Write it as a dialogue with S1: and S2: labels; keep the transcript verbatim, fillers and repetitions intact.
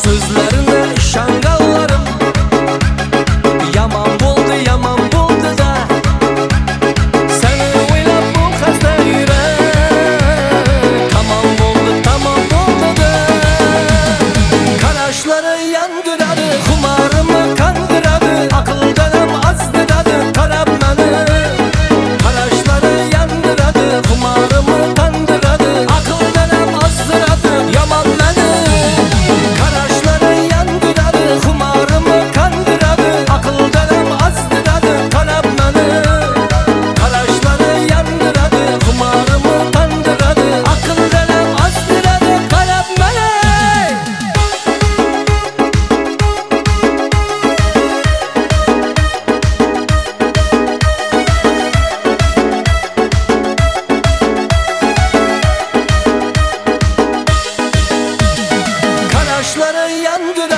S1: Sözlerine şangallarım yaman buldu, yaman buldu da seni oylab bu xasta yürek tamam buldu, tamam buldu da qarashlari yandiradı, xumarımı kandiradı, aqldanam azdiradı, qarab meni qarashlari yandiradı, xumarımı kandiradı, aqldanam azdiradı, yaman meni Yaşları yandı da